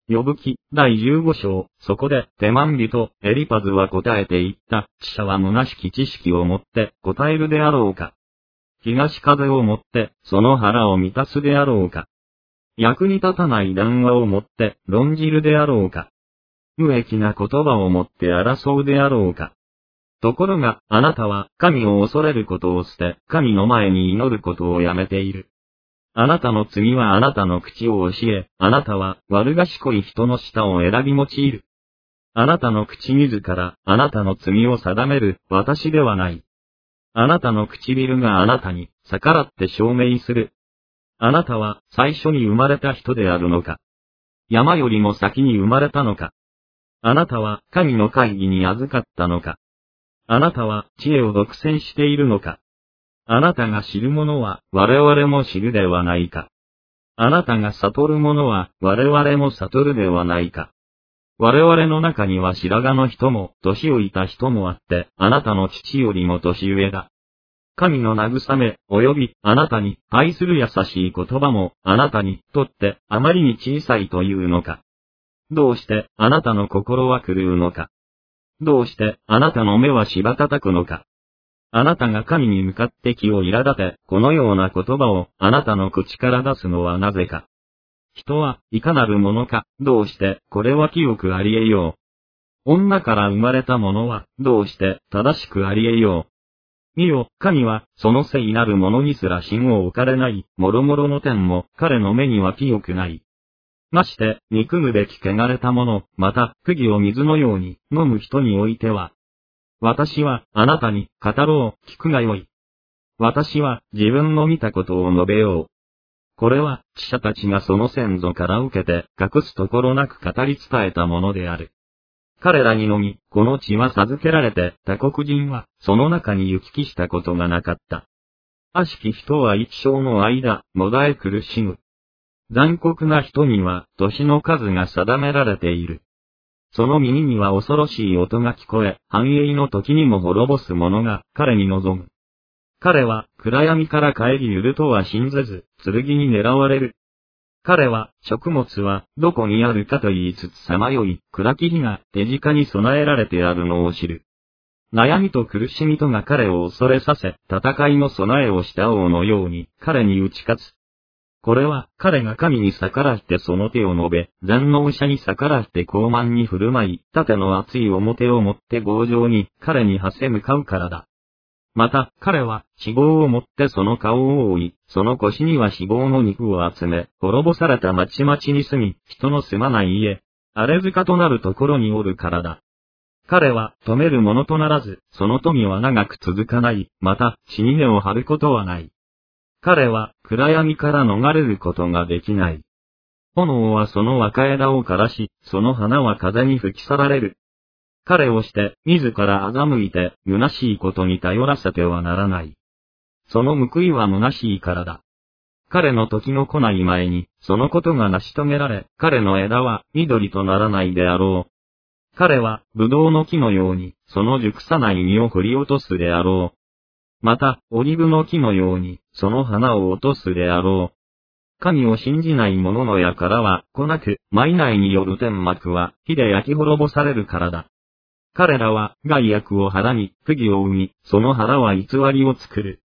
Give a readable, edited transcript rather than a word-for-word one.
呼ぶ記、第15章、そこで、テマン人、エリパズは答えて言った、知者は虚しき知識をもって、答えるであろうか。東風をもって、その腹を満たすであろうか。役に立たない談話をもって、論じるであろうか。無益な言葉をもって争うであろうか。ところが、あなたは、神を恐れることを捨て、神の前に祈ることをやめている。あなたの罪はあなたの口を教え、あなたは悪賢い人の舌を選び用いる。あなたの口自ら、あなたの罪を定める、私ではない。あなたの唇があなたに、逆らって証明する。あなたは、最初に生まれた人であるのか。山よりも先に生まれたのか。あなたは、神の会議に預かったのか。あなたは、知恵を独占しているのか。あなたが知るものは、我々も知るではないか。あなたが悟るものは、我々も悟るではないか。我々の中には白髪の人も、年老いた人もあって、あなたの父よりも年上だ。神の慰め、及び、あなたに、愛する優しい言葉も、あなたにとって、あまりに小さいというのか。どうして、あなたの心は狂うのか。どうして、あなたの目はしばたたくのか。あなたが神に向かって気を苛立て、このような言葉を、あなたの口から出すのはなぜか。人は、いかなるものか、どうして、これは清くあり得よう。女から生まれたものは、どうして、正しくあり得よう。見よ、神は、その聖なるものにすら心を置かれない、もろもろの点も、彼の目には清くない。まして、憎むべき汚れたもの、また、釘を水のように、飲む人においては。私は、あなたに、語ろう、聞くがよい。私は、自分の見たことを述べよう。これは、知者たちがその先祖から受けて、隠すところなく語り伝えたものである。彼らにのみ、この地は授けられて、他国人は、その中に行き来したことがなかった。悪しき人は一生の間、もだえ苦しむ。残酷な人には、年の数が定められている。その耳には恐ろしい音が聞こえ、繁栄の時にも滅ぼす者が、彼に望む。彼は、暗闇から帰りゆるとは信ぜず、剣に狙われる。彼は、食物は、どこにあるかと言いつつさまよい、暗き日が手近に備えられてあるのを知る。悩みと苦しみとが彼を恐れさせ、戦いの備えをした王のように、彼に打ち勝つ。これは、彼が神に逆らってその手を述べ、全能者に逆らって傲慢に振る舞い、盾の厚い表を持って強情に、彼に馳せ向かうからだ。また、彼は、脂肪を持ってその顔を覆い、その腰には脂肪の肉を集め、滅ぼされた町々に住み、人の住まない家、荒れ塚となるところにおるからだ。彼は、止めるものとならず、その富は長く続かない、また、地に根を張ることはない。彼は、暗闇から逃れることができない。炎はその若枝を枯らし、その花は風に吹き去られる。彼をして、自ら欺いて、虚しいことに頼らせてはならない。その報いは虚しいからだ。彼の時の来ない前に、そのことが成し遂げられ、彼の枝は、緑とならないであろう。彼は、ブドウの木のように、その熟さない実を振り落とすであろう。また、オリブの木のように、その花を落とすであろう。神を信じない者の矢からは、来なく、繭内による天幕は、火で焼き滅ぼされるからだ。彼らは、害悪を腹に、釘を生み、その腹は偽りを作る。